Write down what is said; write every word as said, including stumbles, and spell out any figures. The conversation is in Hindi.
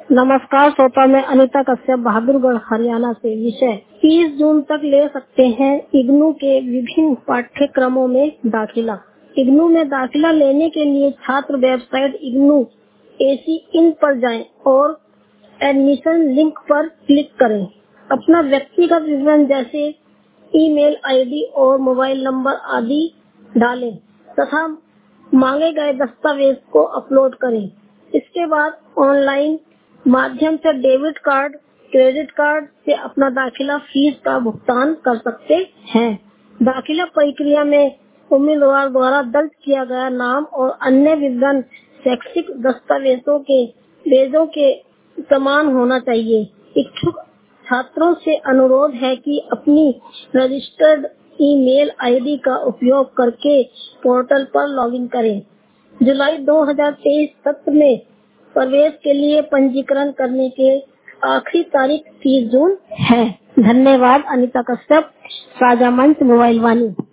नमस्कार श्रोता, मैं अनीता कश्यप बहादुरगढ़ हरियाणा से। विषय तीस जून तक ले सकते हैं इग्नू के विभिन्न पाठ्यक्रमों में दाखिला। इग्नू में दाखिला लेने के लिए छात्र वेबसाइट इग्नू एसी इन पर जाएं और एडमिशन लिंक पर क्लिक करें। अपना व्यक्तिगत विवरण जैसे ईमेल आईडी और मोबाइल नंबर आदि डालें तथा मांगे गए दस्तावेज को अपलोड करें। इसके बाद ऑनलाइन माध्यम से डेबिट कार्ड, क्रेडिट कार्ड से अपना दाखिला फीस का भुगतान कर सकते हैं। दाखिला प्रक्रिया में उम्मीदवार द्वारा दर्ज किया गया नाम और अन्य विवरण शैक्षिक दस्तावेजों के पेजों के समान होना चाहिए। इच्छुक छात्रों से अनुरोध है कि अपनी रजिस्टर्ड ईमेल आईडी का उपयोग करके पोर्टल पर लॉगिन करें। जुलाई दो हज़ार तेईस सत्र में प्रवेश के लिए पंजीकरण करने के आखिरी तारीख तीस जून है। धन्यवाद। अनीता कश्यप, साझा मंच मोबाइल वाणी।